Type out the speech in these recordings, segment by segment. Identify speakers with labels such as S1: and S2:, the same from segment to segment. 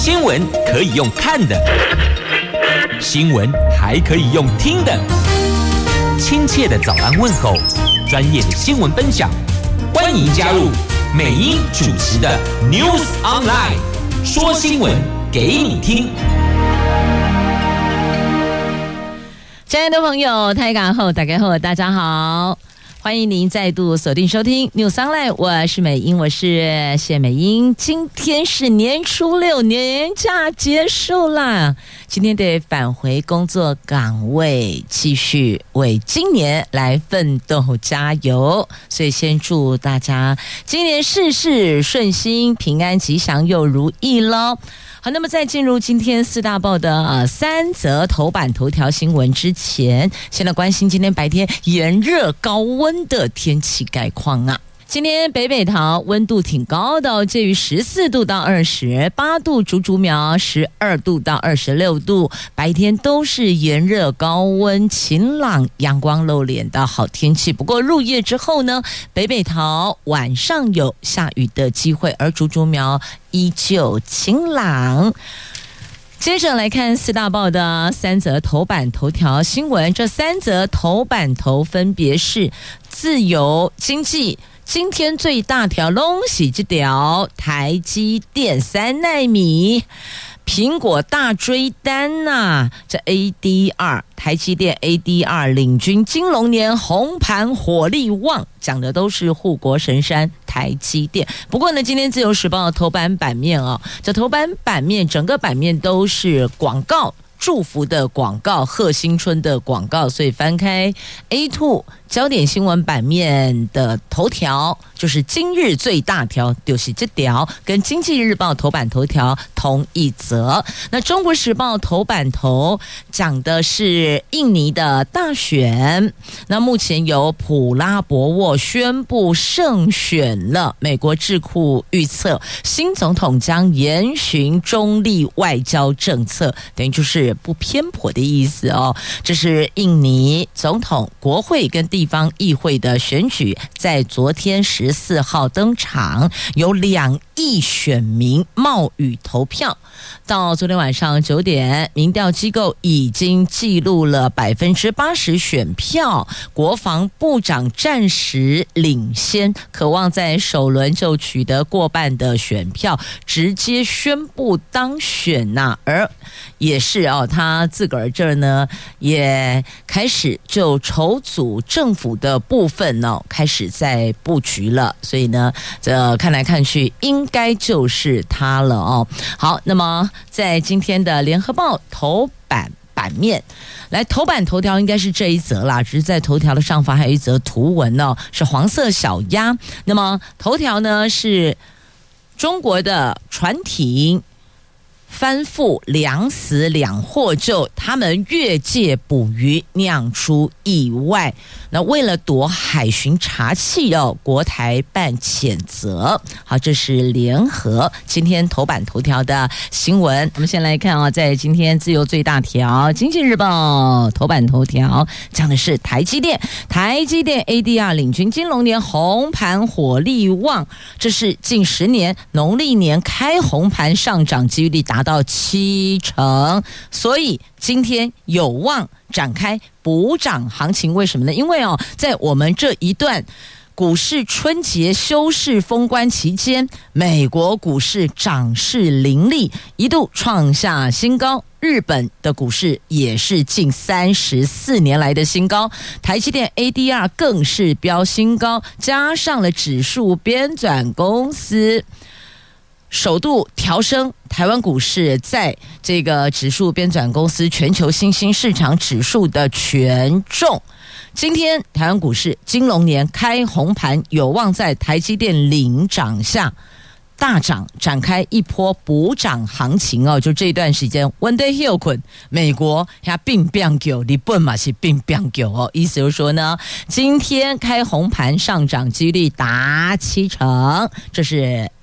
S1: 新闻可以用看的，新闻还可以用听的。亲切的早安问候，专业的新闻分享，欢迎加入美英主持的 News Online， 说新闻给你听。
S2: 亲爱的朋友，大家好，大家好，欢迎您再度锁定收听 News Online， 我是美英，我是谢美英。今天是年初六，年假结束啦，今天得返回工作岗位，继续为今年来奋斗加油。所以先祝大家今年事事顺心、平安吉祥又如意咯。好，那么在进入今天四大报的三则头版头条新闻之前，先来关心今天白天炎热高温的天气概况啊。今天北桃温度挺高的，介于14度到28度，竹苗12度到26度，白天都是炎热高温、晴朗、阳光露脸的好天气。不过入夜之后呢，北桃晚上有下雨的机会，而竹苗依旧晴朗。接着来看四大报的三则头版头条新闻，这三则头版头分别是自由经济。今天最大条东西这条台积电3奈米，苹果大追单啊，这 ADR 台积电 ADR 领军金龙年红盘火力旺，讲的都是护国神山台积电。不过呢，今天自由时报的头版版面这头版版面整个版面都是广告，祝福的广告，贺新春的广告，所以翻开 A2 焦点新闻版面的头条，就是今日最大条就是这条，跟经济日报头版头条同一则。那中国时报头版头讲的是印尼的大选，那目前由普拉博沃宣布胜选了，美国智库预测新总统将严循中立外交政策，等于就是不偏颇的意思哦。这是印尼总统、国会跟地方议会的选举，在昨天14号登场，有2亿选民冒雨投票。到昨天晚上9点，民调机构已经记录了80%选票，国防部长暂时领先，渴望在首轮就取得过半的选票，直接宣布当选呐。而也是他自个儿这儿呢，也开始就筹组政府的部分开始在布局了，所以呢，这看来看去应该就是他了哦。好，那么在今天的联合报头版版面，来头版头条应该是这一则啦，只是在头条的上方还有一则图文是黄色小鸭。那么头条呢是中国的船艇翻覆2死2获救，他们越界捕鱼酿出意外。那为了躲海巡查器国台办谴责。好，这是联合今天头版头条的新闻。我们先来看在今天自由最大条经济日报头版头条讲的是台积电 ADR 领军金龙年红盘火力旺，这是近10年农历年开红盘上涨几率达到70%，所以今天有望展开补涨行情。为什么呢？因为在我们这一段股市春节休市封关期间，美国股市涨势凌厉，一度创下新高，日本的股市也是近34年来的新高，台积电 ADR 更是飙新高，加上了指数编纂公司首度调升台湾股市在这个指数编纂公司全球新兴市场指数的权重。今天台湾股市金龙年开红盘，有望在台积电领涨下大涨，展开一波补涨行情就这段时间温day hill 困，美国也并变久，日本嘛是并变久意思就是说呢，今天开红盘上涨几率达70%，这是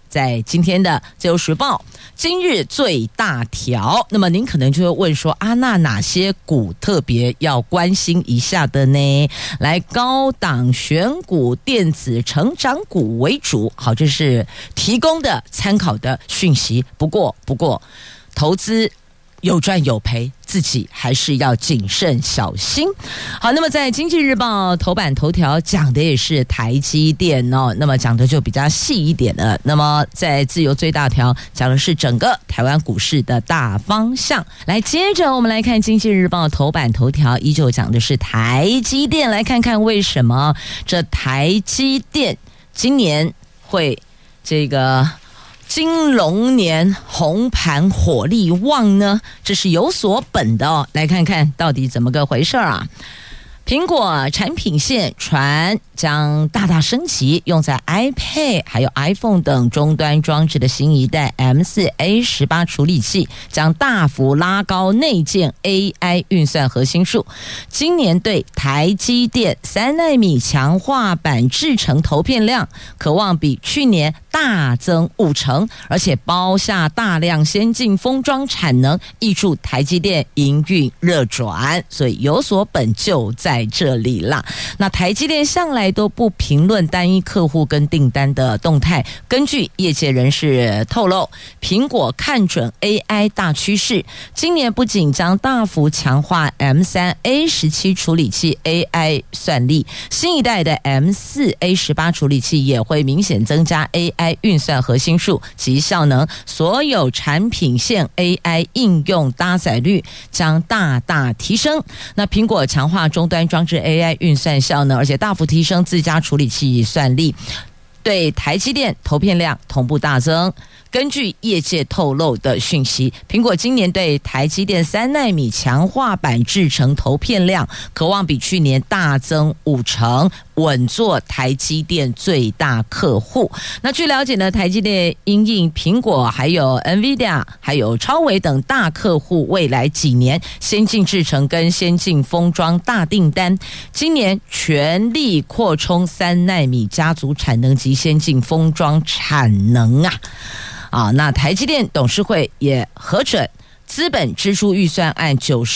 S2: 在今天的自由时报今日最大条。那么您可能就会问说啊，那哪些股特别要关心一下的呢？来，高档选股电子成长股为主。好，这是提供的参考的讯息。不过投资有赚有赔，自己还是要谨慎小心。好，那么在经济日报头版头条讲的也是台积电哦，那么讲的就比较细一点了。那么在自由最大条讲的是整个台湾股市的大方向。来，接着我们来看经济日报头版头条，依旧讲的是台积电，来看看为什么这台积电今年会这个金龙年红盘火力旺呢？这是有所本的哦。来看看到底怎么个回事啊？苹果产品线传将大大升级，用在 iPad 还有 iPhone 等终端装置的新一代 M4A18 处理器，将大幅拉高内建 AI 运算核心数。今年对台积电3奈米强化版制程投片量，可望比去年大增5成，而且包下大量先进封装产能，挹注台积电营运热转，所以有所本就在这里啦。那台积电向来都不评论单一客户跟订单的动态，根据业界人士透露，苹果看准 AI 大趋势，今年不仅将大幅强化 M3A17 处理器 AI 算力，新一代的 M4A18 处理器也会明显增加 AI 运算核心数及效能，所有产品线 AI 应用搭载率将大大提升。那苹果强化终端装置 AI 运算效能，而且大幅提升自家处理器算力，对台积电投片量同步大增。根据业界透露的讯息，苹果今年对台积电3奈米强化版制程投片量可望比去年大增5成，稳坐台积电最大客户。那据了解呢，台积电因应苹果还有 NVIDIA 还有超微等大客户未来几年先进制程跟先进封装大订单，今年全力扩充3奈米家族产能及先进封装产能啊！那台积电董事会也核准资本支出预算案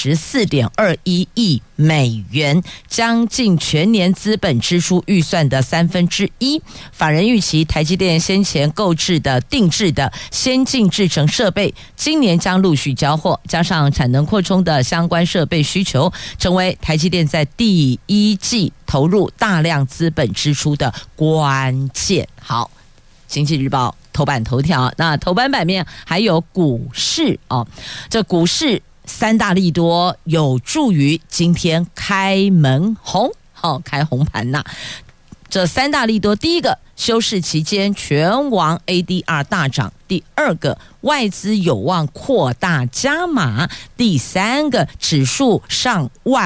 S2: 94.21亿美元，将近全年资本支出预算的1/3。法人预期台积电先前购置的定制的先进制程设备，今年将陆续交货，加上产能扩充的相关设备需求，成为台积电在第一季投入大量资本支出的关键。好，经济日报头版头条，那头版版面还有股市哦，这股市3大利多有助于今天开门红，开红盘呐。这3大利多，第一个，休市期间全网 ADR 大涨；第二个，外资有望扩大加码；第三个，指数上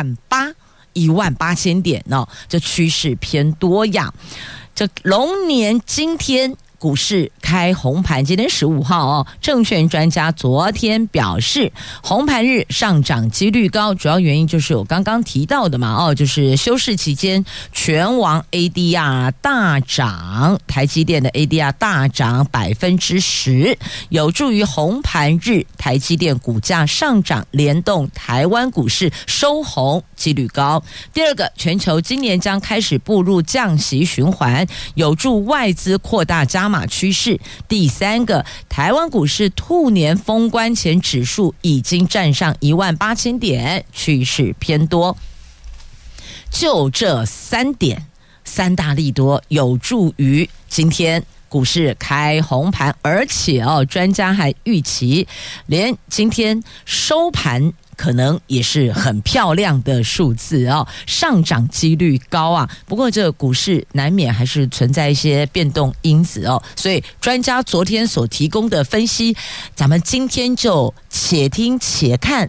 S2: 18000点哦，这趋势偏多呀。这龙年今天股市开红盘，今天15号哦。证券专家昨天表示，红盘日上涨几率高，主要原因就是我刚刚提到的嘛，就是休市期间全网 ADR 大涨，台积电的 ADR 大涨10%，有助于红盘日台积电股价上涨，联动台湾股市收红几率高。第二个，全球今年将开始步入降息循环，有助外资扩大加码趋势。第三个，台湾股市兔年封关前指数已经站上18000点，趋势偏多。就这3点，3大利多有助于今天股市开红盘，而且专家还预期连今天收盘可能也是很漂亮的数字上涨几率高啊。不过这个股市难免还是存在一些变动因子所以专家昨天所提供的分析，咱们今天就且听且看，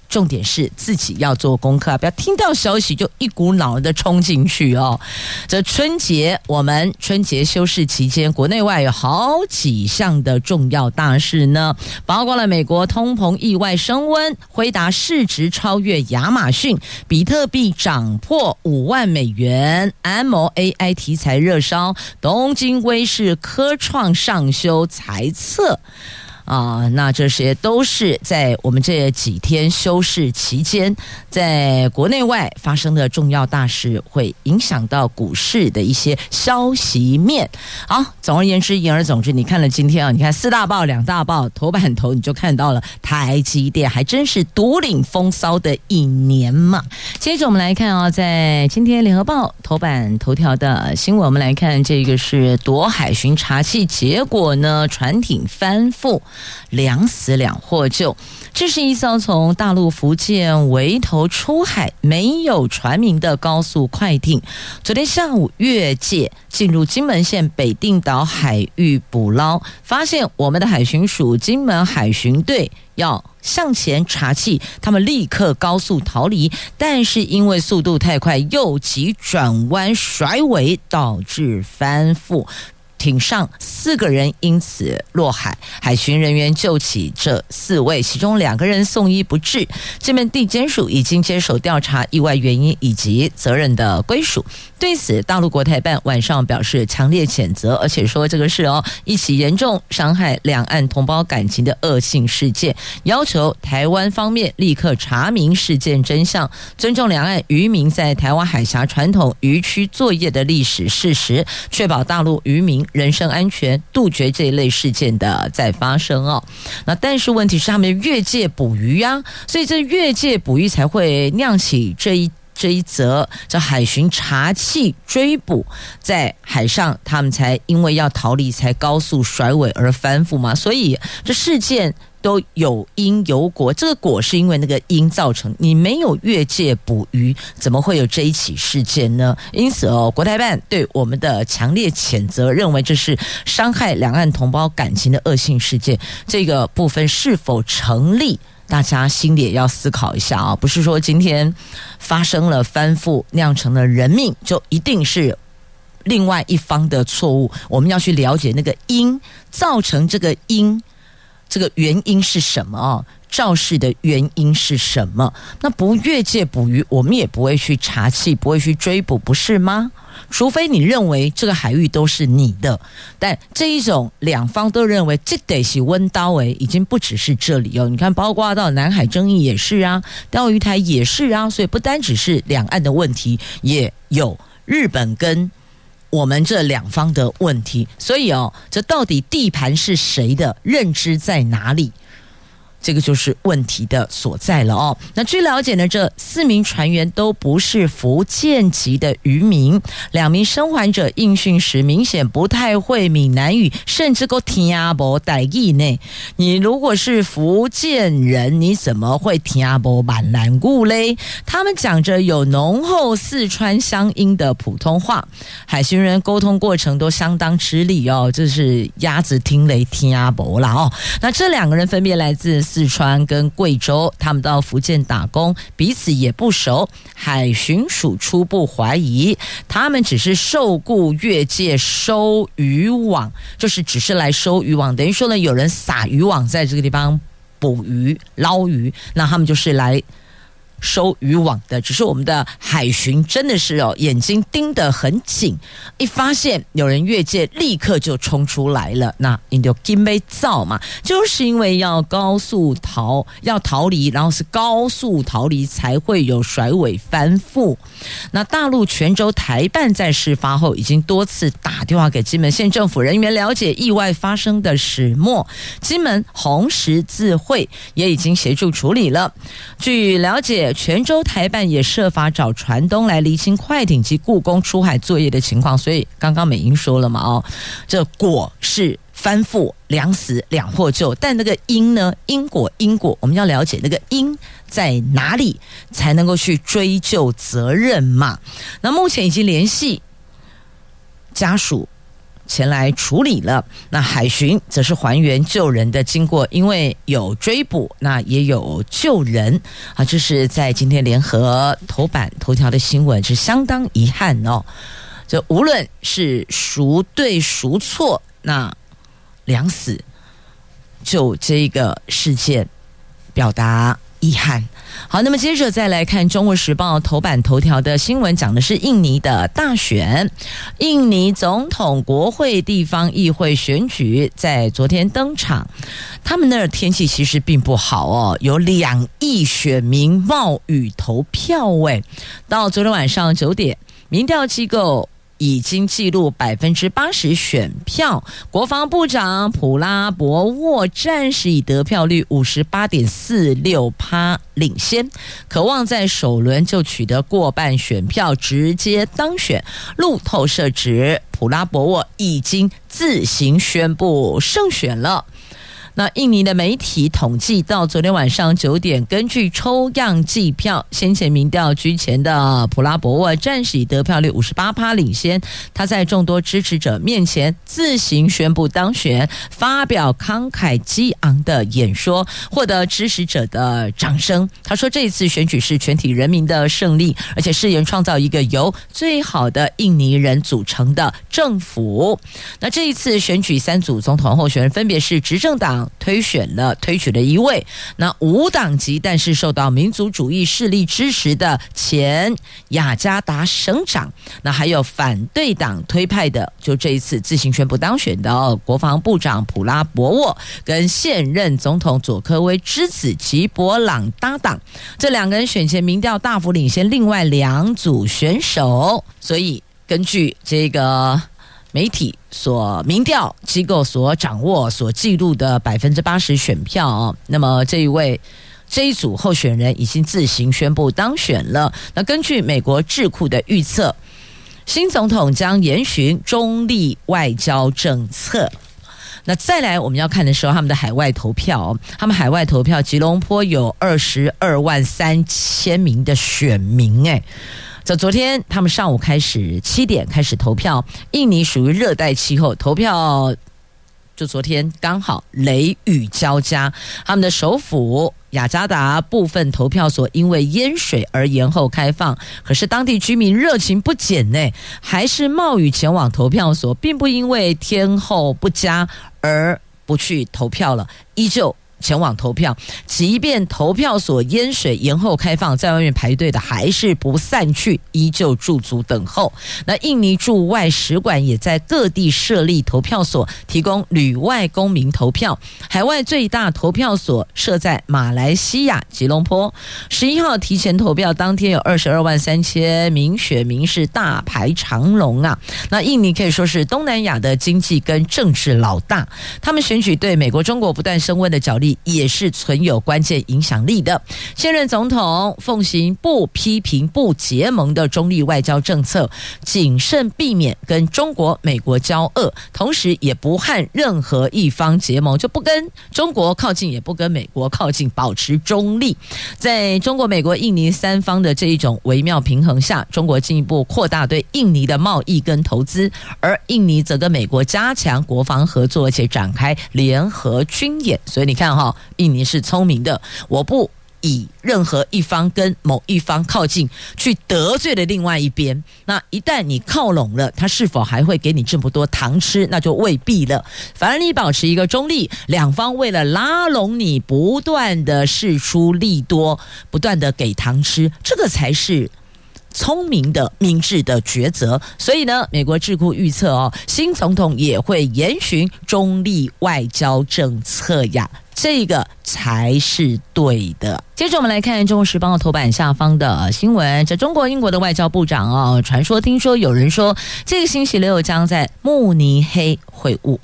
S2: 重点是自己要做功课，不要听到消息就一股脑的冲进去哦。这春节，我们春节休市期间，国内外有好几项的重要大事呢，包括了美国通膨意外升温，辉达市值超越亚马逊，比特币涨破5万美元，安谋 AI 题材热烧，东京威视科创上修财测。那这些都是在我们这几天休市期间，在国内外发生的重要大事，会影响到股市的一些消息面。好，总而言之，言而总之，你看了今天你看4大报2大报头版头，你就看到了台积电还真是独领风骚的一年嘛。接着我们来看在今天联合报头版头条的新闻，我们来看这个是夺海巡查器，结果呢，船艇翻覆，2死2获救。这是一艘从大陆福建围头出海没有船名的高速快艇，昨天下午越界进入金门县北定岛海域捕捞，发现我们的海巡署金门海巡队要向前查缉，他们立刻高速逃离，但是因为速度太快，右急转弯甩尾，导致翻覆。艇上4个人因此落海，海巡人员救起这4位，其中2个人送医不治。金门地检署已经接手调查意外原因以及责任的归属。对此，大陆国台办晚上表示强烈谴责，而且说这个是一起严重伤害两岸同胞感情的恶性事件，要求台湾方面立刻查明事件真相，尊重两岸渔民在台湾海峡传统渔区作业的历史事实，确保大陆渔民人身安全，杜绝这一类事件的再发生那但是问题是他们越界捕鱼所以这越界捕鱼才会酿起这一则叫海巡查器追捕，在海上他们才因为要逃离才高速甩尾而翻覆嘛，所以这事件都有因有果，这个果是因为那个因造成，你没有越界捕鱼，怎么会有这一起事件呢？因此国台办对我们的强烈谴责，认为这是伤害两岸同胞感情的恶性事件，这个部分是否成立？大家心里也要思考一下不是说今天发生了翻覆酿成了人命就一定是另外一方的错误，我们要去了解那个因，造成这个因，这个原因是什么肇事的原因是什么？那不越界捕鱼，我们也不会去查缉，不会去追捕，不是吗？除非你认为这个海域都是你的，但这一种两方都认为这得是温刀已经不只是这里你看包括到南海争议也是钓鱼台也是所以不单只是两岸的问题，也有日本跟我们这两方的问题，所以这到底地盘是谁的，认知在哪里？这个就是问题的所在了那据了解呢，这4名船员都不是福建籍的渔民，2名生还者应讯时明显不太会闽南语，甚至都听不台语呢。你如果是福建人，你怎么会听不闽南语嘞？他们讲着有浓厚四川乡音的普通话，海巡人沟通过程都相当吃力这是鸭子听雷听不啦那这2个人分别来自四川跟贵州，他们到福建打工，彼此也不熟。海巡署初步怀疑他们只是受雇越界收渔网，就是只是来收渔网，等于说呢有人撒渔网在这个地方捕鱼捞鱼，那他们就是来收渔网的。只是我们的海巡真的是眼睛盯得很紧，一发现有人越界立刻就冲出来了，那你就金杯造嘛，就是因为要逃离，然后是高速逃离才会有甩尾翻覆。那大陆泉州台办在事发后已经多次打电话给金门县政府人员了解意外发生的始末，金门红十字会也已经协助处理了。据了解，泉州台办也设法找船东来厘清快艇及雇工出海作业的情况，所以刚刚美英说了嘛这果是翻覆2死2获救，但那个因呢？因果我们要了解那个因在哪里，才能够去追究责任嘛。那目前已经联系家属， 前来处理了。那海巡则是还原救人的经过，因为有追捕，那也有救人啊。这是在今天联合头版头条的新闻，是相当遗憾哦。这无论是孰对孰错，那两死就这个事件表达遗憾。好，那么接着再来看《中国时报》头版头条的新闻，讲的是印尼的大选。印尼总统、国会、地方议会选举在昨天登场，他们那儿天气其实并不好哦，有2亿选民冒雨投票。到昨天晚上9点，民调机构已经记录80%选票，国防部长普拉博沃暂时以得票率58.46%领先，渴望在首轮就取得过半选票，直接当选。路透社指普拉博沃已经自行宣布胜选了。那印尼的媒体统计，到昨天晚上9点，根据抽样计票，先前民调居前的普拉博沃暂时以得票率58%领先。他在众多支持者面前自行宣布当选，发表慷慨激昂的演说，获得支持者的掌声。他说，这一次选举是全体人民的胜利，而且誓言创造一个由最好的印尼人组成的政府。那这一次选举3组总统候选人分别是执政党推举了1位，那无党籍但是受到民族主义势力支持的前雅加达省长，那还有反对党推派的，就这一次自行宣布当选的国防部长普拉博沃跟现任总统佐科威之子吉伯朗搭档，这2个人选前民调大幅领先另外2组选手。所以根据这个媒体民调机构所掌握、所记录的80%选票那么这一组候选人已经自行宣布当选了。那根据美国智库的预测，新总统将延续中立外交政策。那再来我们要看的时候，他们的海外投票，吉隆坡有22万3千名的选民在昨天他们上午7点开始投票。印尼属于热带气候，投票就昨天刚好雷雨交加，他们的首府雅加达部分投票所因为淹水而延后开放，可是当地居民热情不减还是冒雨前往投票所，并不因为天候不佳而不去投票了，依旧前往投票。即便投票所淹水延后开放，在外面排队的还是不散去，依旧驻足等候。那印尼驻外使馆也在各地设立投票所，提供旅外公民投票。海外最大投票所设在马来西亚吉隆坡。11号提前投票当天有22万3千名选民是大排长龙啊。那印尼可以说是东南亚的经济跟政治老大，他们选举对美国中国不断升温的角力也是存有关键影响力的。现任总统奉行不批评不结盟的中立外交政策，谨慎避免跟中国美国交恶，同时也不和任何一方结盟，就不跟中国靠近也不跟美国靠近，保持中立。在中国美国印尼3方的这一种微妙平衡下，中国进一步扩大对印尼的贸易跟投资，而印尼则跟美国加强国防合作，而且展开联合军演。所以你看印尼是聪明的，我不以任何一方跟某一方靠近，去得罪了另外一边。那一旦你靠拢了，他是否还会给你这么多糖吃？那就未必了。反而你保持一个中立，两方为了拉拢你，不断的释出利多，不断的给糖吃，这个才是聪明的明智的抉择。所以呢，美国智库预测新总统也会延续中立外交政策呀，这个才是对的。接着我们来看《中国时报》头版下方的新闻，这中国英国的外交部长听说有人说这个星期六将在慕尼黑会晤。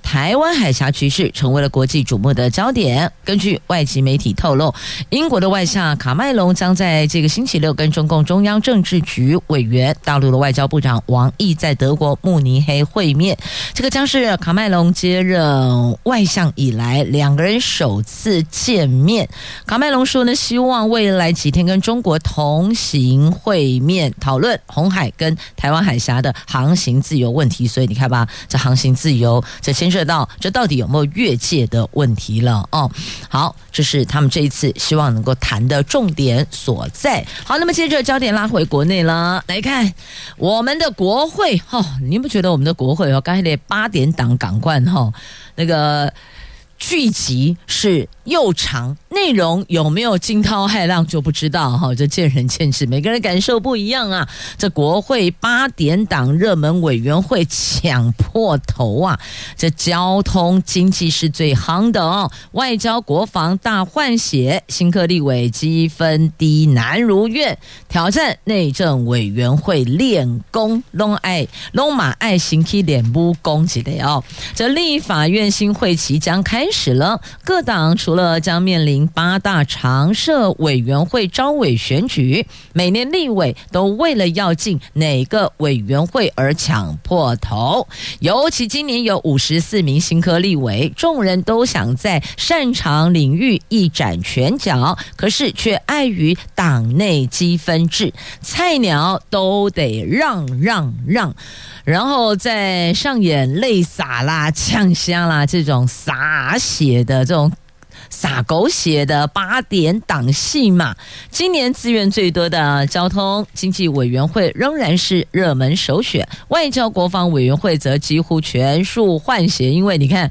S2: 台湾海峡局势成为了国际瞩目的焦点。根据外籍媒体透露，英国的外相卡麦隆将在这个星期六跟中共中央政治局委员、大陆的外交部长王毅在德国慕尼黑会面。这个将是卡麦隆接任外相以来两个人首次见面。卡麦隆说呢，希望未来几天跟中国同行会面，讨论红海跟台湾海峡的航行自由问题。所以你看吧，这航行自由，这牵涉到这到底有没有越界的问题了哦。好，这是他们这一次希望能够谈的重点所在。好，那么接着焦点拉回国内了，来看我们的国会你不觉得我们的国会刚才的8点档港冠那个剧集是又长，内容有没有惊涛骇浪就不知道这见仁见智，每个人感受不一样啊。这国会8点档热门委员会抢破头啊，这交通经济是最夯的外交国防大换血，新科立委积分低难如愿，挑战内政委员会练功，拢嘛爱行去练武功之类这立法院新会期将开始了，各党除了将面临8大常设委员会召委选举，每年立委都为了要进哪个委员会而抢破头。尤其今年有54名新科立委，众人都想在擅长领域一展拳脚，可是却碍于党内积分制，菜鸟都得让，然后再上演泪洒啦、呛香啦这种洒血的这种洒狗血的8点档戏嘛。今年资源最多的交通经济委员会仍然是热门首选，外交国防委员会则几乎全数换血，因为你看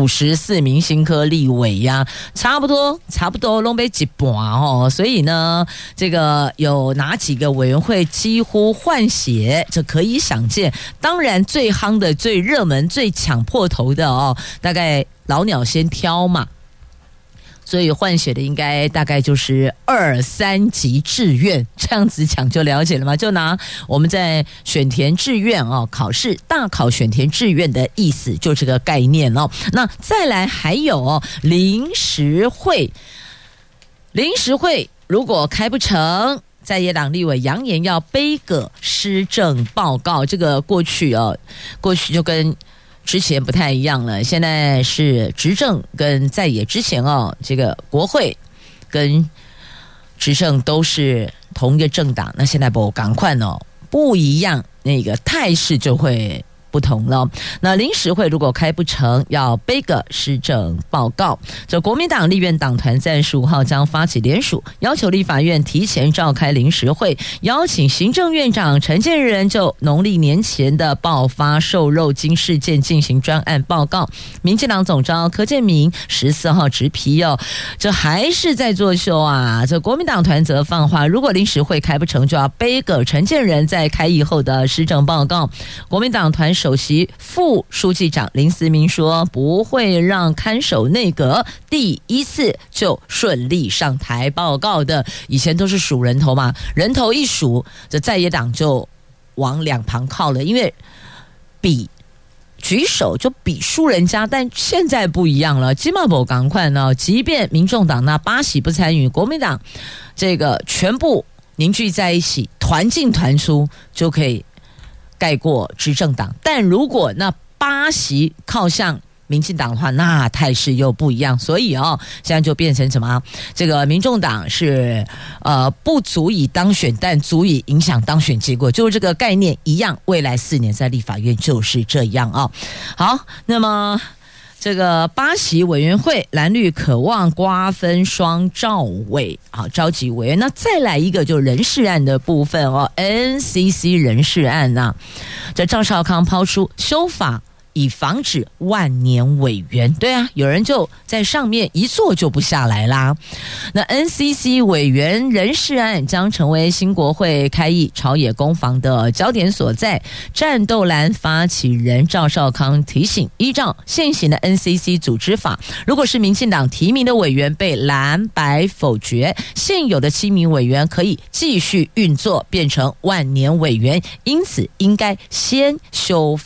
S2: 54名新科立委呀，差不多拢被一半所以呢，这个有哪几个委员会几乎换血，这可以想见。当然最夯的、最热门、最抢破头的大概老鸟先挑嘛。所以换血的应该大概就是2、3级志愿，这样子讲就了解了吗？就拿我们在选填志愿考试大考选填志愿的意思，就这个概念那再来还有临时会如果开不成，在野党立委扬言要背个施政报告，这个过去就跟之前不太一样了，现在是执政跟在野之前这个国会跟执政都是同一个政党，那现在赶快不一样，那个态势就会不同了。那临时会如果开不成，要背个施政报告。这国民党立院党团在15号将发起联署，要求立法院提前召开临时会，邀请行政院长陈建仁就农历年前的爆发瘦肉精事件进行专案报告。民进党总召柯建铭14号直批这还是在作秀啊。这国民党团则放话，如果临时会开不成，就要背个陈建仁在开议后的施政报告。国民党团首席副书记长林思明说，不会让看守内阁第一次就顺利上台报告的，以前都是数人头嘛，人头一数，这在野党就往两旁靠了，因为举手就比输人家，但现在不一样了，基本赶快呢，即便民众党那8席不参与，国民党这个全部凝聚在一起，团进团出就可以盖过执政党。但如果那8席靠向民进党的话，那态势又不一样，所以现在就变成什么？这个民众党是不足以当选，但足以影响当选结果，就是这个概念一样。未来4年在立法院就是这样好，那么这个8席委员会，蓝绿渴望瓜分双召委，召集委员。那再来一个就人事案的部分NCC 人事案这赵少康抛出修法，以防止万年委员。对啊，有人就在上面一坐就不下来啦。那 NCC 委员人事案将成为新国会开议朝野攻防的焦点所在。战斗蓝发起人赵少康提醒，依照现行的 NCC 组织法，如果是民进党提名的委员被蓝白否决，现有的7名委员可以继续运作，变成万年委员，因此应该先修法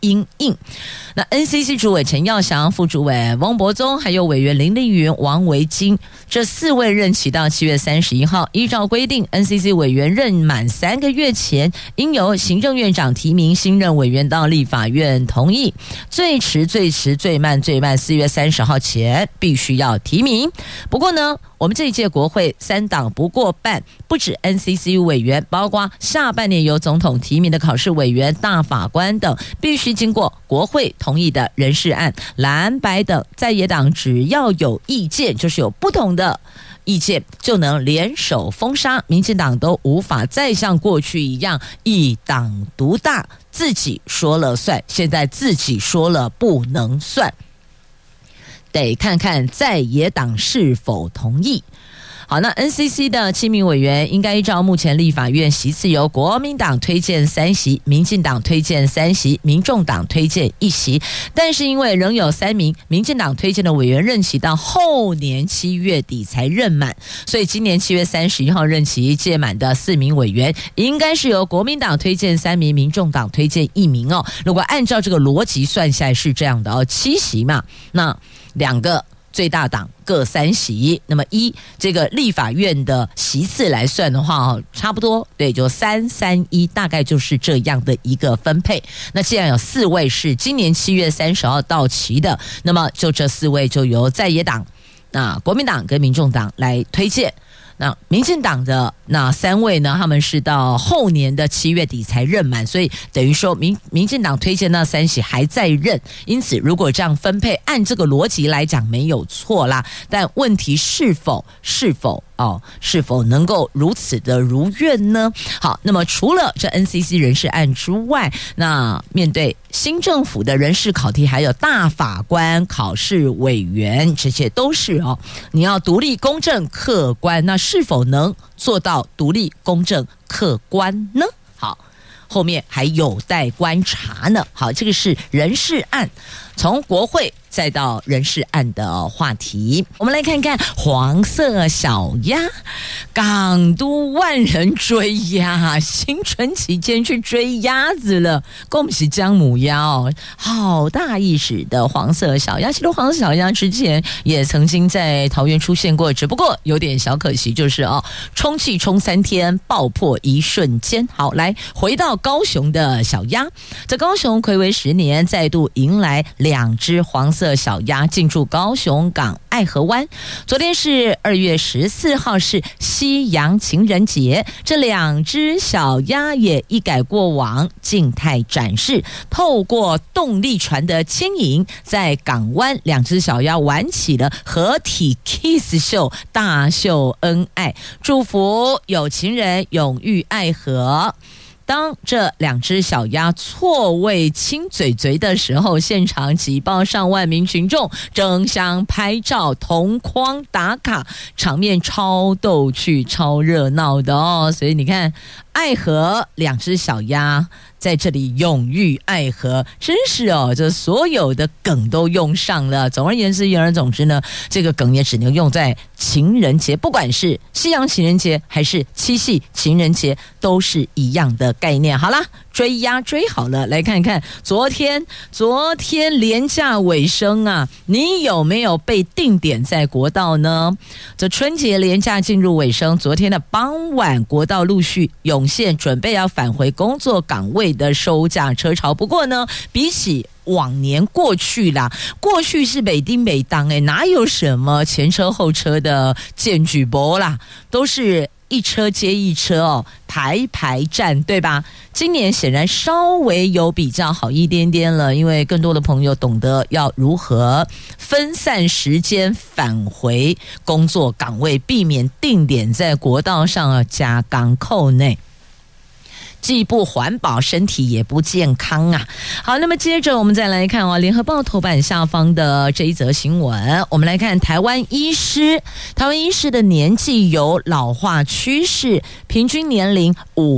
S2: 因应。那 NCC 主委陈耀祥、副主委翁博宗，还有委员林丽云、王维金，这4位任期到7月31号。依照规定， NCC 委员任满3个月前，应由行政院长提名新任委员到立法院同意，最迟最慢4月30号前必须要提名。不过呢，我们这一届国会3党不过半，不止 NCC 委员，包括下半年由总统提名的考试委员、大法官等，必须经过国会同意的人事案，蓝白等在野党只要有意见，就是有不同的意见，就能联手封杀。民进党都无法再像过去一样一党独大，自己说了算，现在自己说了不能算，得看看在野党是否同意。好，那 NCC 的7名委员应该依照目前立法院席次由国民党推荐3席，民进党推荐3席，民众党推荐1席。但是因为仍有3名民进党推荐的委员任期到后年7月底才任满，所以今年7月31号任期届满的4名委员，应该是由国民党推荐3名，民众党推荐1名哦。如果按照这个逻辑算下来是这样的哦，7席嘛，那2个最大党各3席，那么这个立法院的席次来算的话，差不多对，就3-3-1，大概就是这样的一个分配。那既然有4位是今年7月30号到期的，那么就这4位就由在野党，那国民党跟民众党来推荐。那民进党的那3位呢，他们是到后年的7月底才任满，所以等于说民进党推荐那3席还在任，因此如果这样分配，按这个逻辑来讲没有错啦，但问题是否能够如此的如愿呢？好，那么除了这 NCC 人事案之外，那面对新政府的人事考题，还有大法官、考试委员，这些都是你要独立、公正、客观，那是否能做到独立、公正、客观呢？好，后面还有待观察呢。好，这个是人事案，从国会再到人事案的话题。我们来看看黄色小鸭，港都万人追鸭，新春期间去追鸭子了，恭喜姜母鸭哦，好大一时的黄色小鸭。其实黄色小鸭之前也曾经在桃园出现过，只不过有点小可惜，就是充气充3天，爆破一瞬间。好，来回到高雄的小鸭，在高雄睽违10年，再度迎来2只黄色小鸭进驻高雄港爱河湾。昨天是2月14号，是西洋情人节，这2只小鸭也一改过往，静态展示，透过动力船的牵引，在港湾2只小鸭玩起了合体 kiss 秀，大秀恩爱，祝福有情人永浴爱河。当这2只小鸭错位亲嘴嘴的时候，现场挤爆上万名群众争相拍照同框打卡，场面超逗趣超热闹的哦。所以你看，爱河2只小鸭在这里永浴爱河，真是这所有的梗都用上了。总而言之，言而总之呢，这个梗也只能用在情人节，不管是西洋情人节还是七夕情人节，都是一样的概念。好啦，追鸭追好了，来看看昨天连假尾声啊，你有没有被定点在国道呢？这春节连假进入尾声，昨天的傍晚，国道陆续涌现准备要返回工作岗位的收假车潮。不过呢，比起往年过去是北丁北当哪有什么前车后车的检举博啦，都是一车接一车排站，对吧？今年显然稍微有比较好一点点了，因为更多的朋友懂得要如何分散时间返回工作岗位，避免定点在国道上加港口内，既不环保，身体也不健康啊。好，那么接着我们再来看联合报头版下方的这一则新闻，我们来看台湾医师的年纪有老化趋势，平均年龄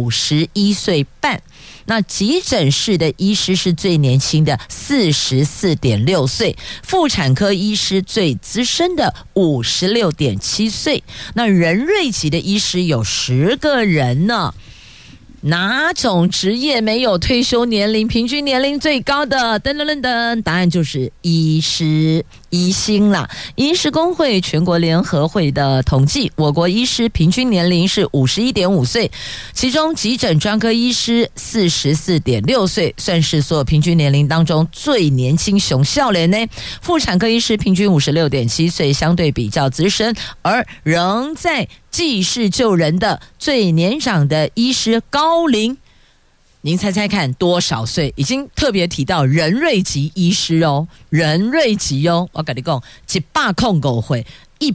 S2: 51岁半。那急诊室的医师是最年轻的44.6岁，妇产科医师最资深的56.7岁。那人瑞级的医师有10个人呢。 哪种职业没有退休年龄平均年龄最高的？噔噔噔噔，答案就是医师。医星啦，医师工会全国联合会的统计，我国医师平均年龄是51.5岁，其中急诊专科医师44.6岁，算是所有平均年龄当中最年轻熊少年呢。妇产科医师平均56.7岁，相对比较资深，而仍在济世救人的最年长的医师高龄。您猜猜看多少岁？已经特别提到仁瑞级医师哦，仁瑞级哦，我跟你讲，109岁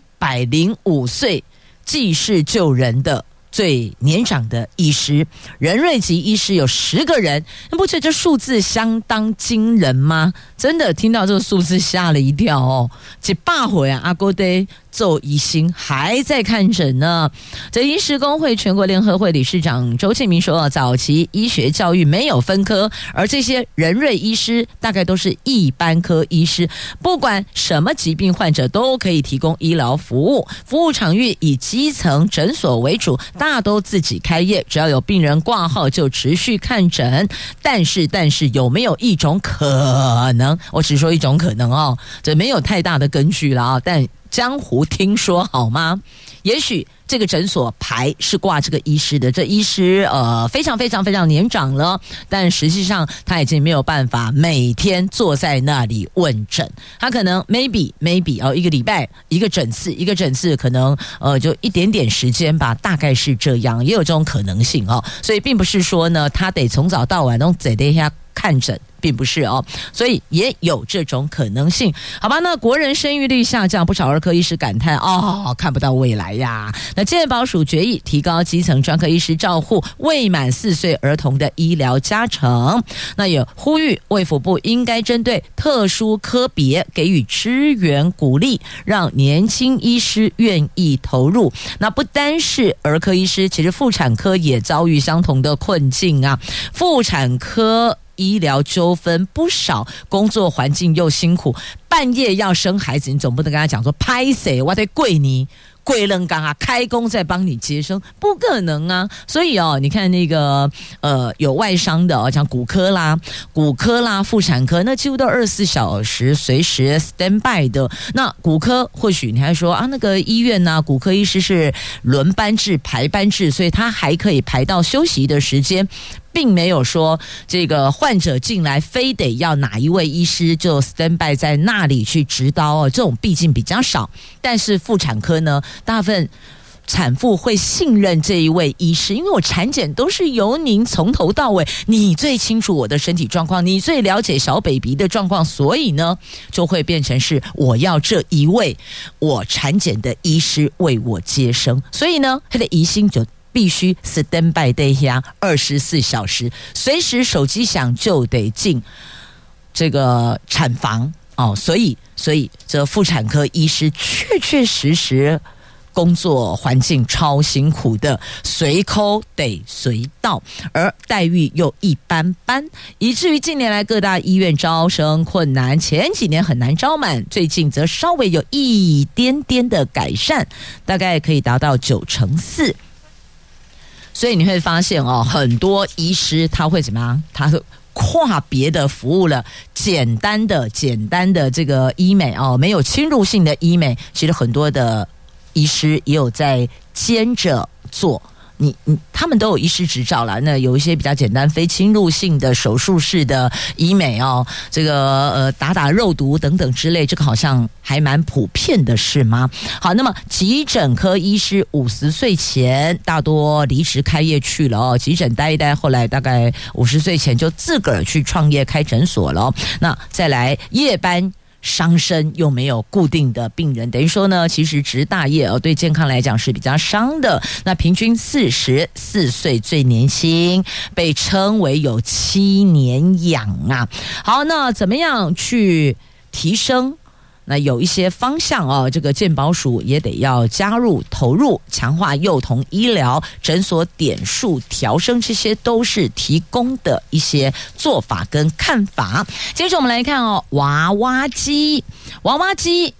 S2: 105岁济世救人的最年长的医师，仁瑞级医师有10个人，你不觉得这数字相当惊人吗？真的听到这个数字吓了一跳哦！100岁啊，阿哥得做医生还在看诊呢。这医师工会全国联合会理事长周庆明说，早期医学教育没有分科，而这些仁瑞医师大概都是一般科医师，不管什么疾病患者都可以提供医疗服务，服务场域以基层诊所为主，大都自己开业，只要有病人挂号就持续看诊。但是有没有一种可能，我只说一种可能哦，这没有太大的根据了啊，但江湖听说好吗？也许这个诊所牌是挂这个医师的，这医师非常年长了，但实际上他已经没有办法每天坐在那里问诊，他可能 maybe 一个礼拜一个诊次可能就一点点时间吧，大概是这样，也有这种可能性哦。所以并不是说呢他得从早到晚都在那下看诊，并不是哦，所以也有这种可能性。好吧，那国人生育率下降，不少儿科医师感叹看不到未来呀。那健保署决议提高基层专科医师照护未满4岁儿童的医疗加成，那也呼吁卫福部应该针对特殊科别给予支援鼓励，让年轻医师愿意投入。那不单是儿科医师，其实妇产科也遭遇相同的困境啊。妇产科医疗纠纷不少，工作环境又辛苦，半夜要生孩子，你总不能跟他讲说拍谁我得跪你贵人刚啊，开工再帮你接生，不可能啊！所以你看那个有外伤的像骨科啦、妇产科，那几乎都24小时随时 stand by 的。那骨科或许你还说那个医院呢，骨科医师是轮班制、排班制，所以他还可以排到休息的时间。并没有说这个患者进来非得要哪一位医师就 stand by 在那里去执刀这种毕竟比较少。但是妇产科呢，大部分产妇会信任这一位医师，因为我产检都是由您从头到尾，你最清楚我的身体状况，你最了解小 baby 的状况，所以呢就会变成是我要这一位我产检的医师为我接生，所以呢他的疑心就必须 stand by day 下24小时，随时手机响就得进这个产房所以这妇产科医师确实工作环境超辛苦的，随扣得随到，而待遇又一般般，以至于近年来各大医院招生困难，前几年很难招满，最近则稍微有一点点的改善，大概可以达到94%。所以你会发现很多医师他会怎么样？他会跨别的服务了，简单的这个医美没有侵入性的医美，其实很多的医师也有在兼着做。他们都有医师执照啦，那有一些比较简单非侵入性的手术式的医美这个打肉毒等等之类，这个好像还蛮普遍的，是吗？好，那么急诊科医师50岁前大多离职开业去了急诊待一待，后来大概50岁前就自个儿去创业开诊所了那再来夜班伤身又没有固定的病人，等于说呢，其实值大夜对健康来讲是比较伤的。那平均44岁最年轻，被称为有7年养啊。好，那怎么样去提升？那有一些方向这个健保署也得要加入投入，强化幼童医疗、诊所点数调升，这些都是提供的一些做法跟看法。接着我们来看娃娃机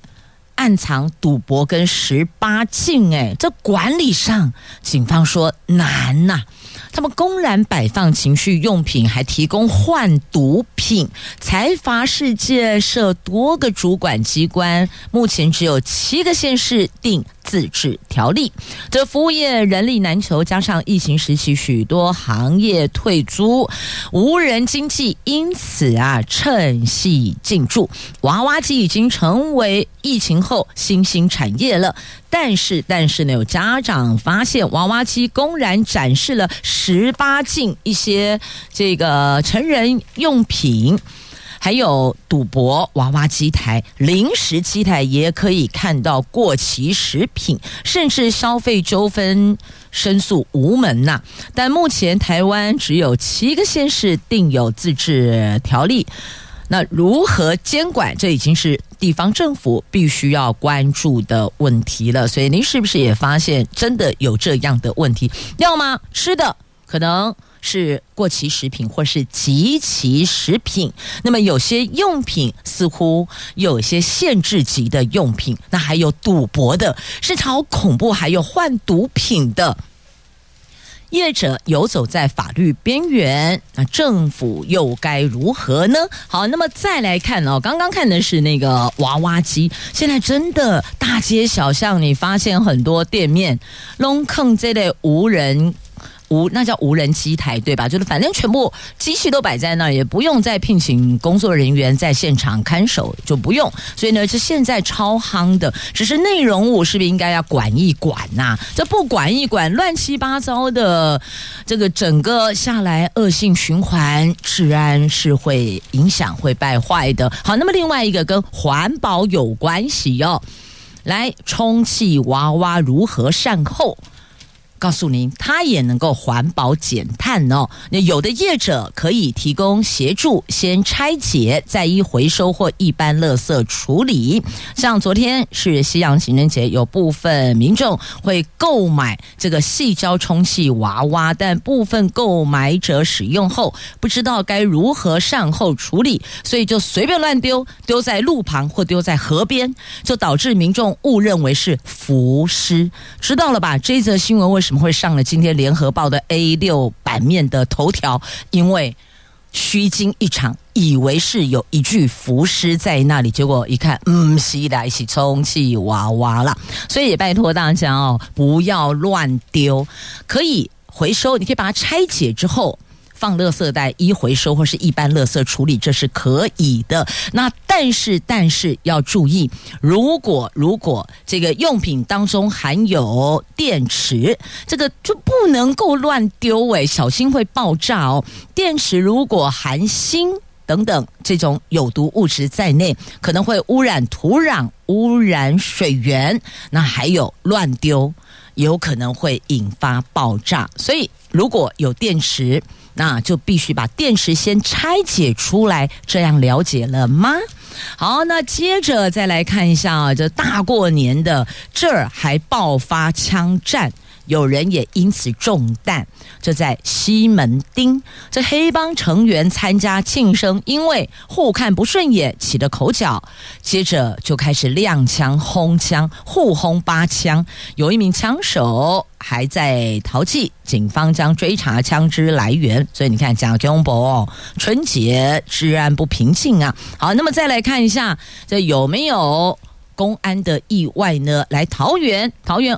S2: 暗藏赌博跟18禁，这管理上警方说难呐。他们公然摆放情趣用品，还提供换毒品，财阀世界设多个主管机关，目前只有7个县市定自治条例。这服务业人力难求，加上疫情时期许多行业退租，无人经济因此趁隙进驻。娃娃机已经成为疫情后新兴产业了。但是呢，有家长发现娃娃机公然展示了18禁一些这个成人用品，还有赌博娃娃机台、零食机台也可以看到过期食品，甚至消费纠纷申诉无门呐。但目前台湾只有7个县市定有自治条例。那如何监管，这已经是地方政府必须要关注的问题了。所以您是不是也发现真的有这样的问题？要么吃的可能是过期食品或是即期食品，那么有些用品似乎有一些限制级的用品，那还有赌博的，甚至好恐怖，还有换毒品的。业者游走在法律边缘，那政府又该如何呢？好，那么再来看刚刚看的是那个娃娃机，现在真的大街小巷，你发现很多店面弄坑这类那叫无人机台，对吧？就是反正全部机器都摆在那儿，也不用再聘请工作人员在现场看守，就不用。所以呢，是现在超夯的。只是内容物是不是应该要管一管呐？这不管一管，乱七八糟的，这个整个下来恶性循环，治安是会影响、会败坏的。好，那么另外一个跟环保有关系来，充气娃娃如何善后？告诉您，它也能够环保减碳有的业者可以提供协助，先拆解，再依回收或一般垃圾处理。像昨天是西洋情人节，有部分民众会购买这个矽胶充气娃娃，但部分购买者使用后不知道该如何善后处理，所以就随便乱丢在路旁或丢在河边，就导致民众误认为是浮尸。知道了吧？这则新闻为什么会上了今天联合报的 A6 版面的头条？因为虚惊一场，以为是有一具浮尸在那里，结果一看，是来是充气娃娃啦。所以也拜托大家不要乱丢，可以回收，你可以把它拆解之后放垃圾袋依回收或是一般垃圾处理，这是可以的。那但是要注意，如果这个用品当中含有电池，这个就不能够乱丢小心会爆炸电池如果含锌等等这种有毒物质在内，可能会污染土壤、污染水源，那还有乱丢有可能会引发爆炸。所以如果有电池，那就必须把电池先拆解出来，这样了解了吗？好，那接着再来看一下这大过年的这儿还爆发枪战，有人也因此中弹。这在西门町，这黑帮成员参加庆生，因为互看不顺眼起了口角，接着就开始亮枪轰枪，互轰8枪，有一名枪手还在淘气，警方将追查枪支来源。所以你看，讲中国春节治安不平静啊。好，那么再来看一下，这有没有公安的意外呢？来，桃园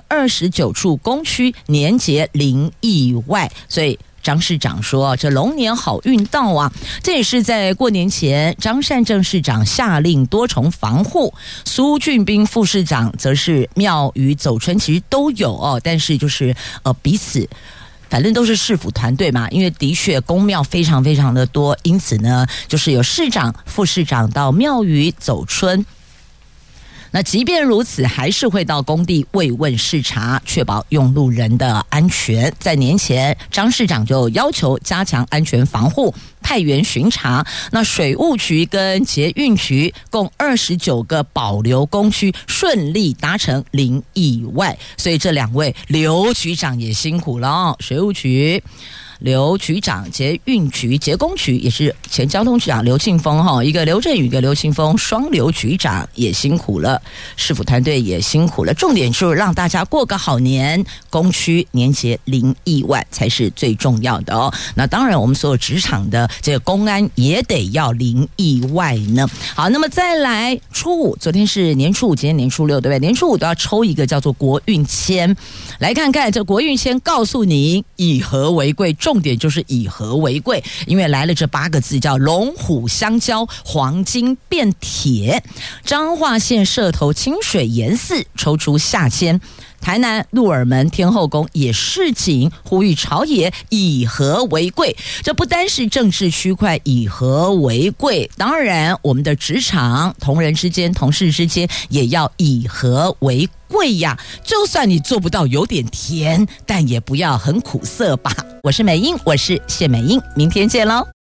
S2: 29处公区年节零意外，所以张市长说这龙年好运到啊。这也是在过年前，张善政市长下令多重防护，苏俊彬副市长则是庙宇走春其实都有但是就是彼此反正都是市府团队嘛，因为的确公庙非常非常的多，因此呢就是有市长副市长到庙宇走春。那即便如此，还是会到工地慰问视察，确保用路人的安全。在年前，张市长就要求加强安全防护，派员巡查。那水务局跟捷运局共29个保留工区顺利达成零意外，所以这2位刘局长也辛苦了水务局刘局长、捷运局、捷工局也是前交通局长刘庆丰哈，一个刘振宇，一个刘庆丰，双刘局长也辛苦了，市府团队也辛苦了。重点就是让大家过个好年，工区年节零意外才是最重要的哦。那当然，我们所有职场的这个公安也得要零意外呢。好，那么再来初五，昨天是年初五，今天年初六，对不对？年初五都要抽一个叫做国运签，来看看这国运签告诉你以和为贵，重点就是以和为贵，因为来了这8个字叫龙虎相交，黄金变铁。彰化县社头清水岩寺抽出下签，台南鹿耳门天后宫也示警，呼吁朝野以和为贵。这不单是政治区块以和为贵，当然我们的职场同仁之间、同事之间也要以和为贵呀。就算你做不到有点甜，但也不要很苦涩吧。我是美英，我是谢美英，明天见喽。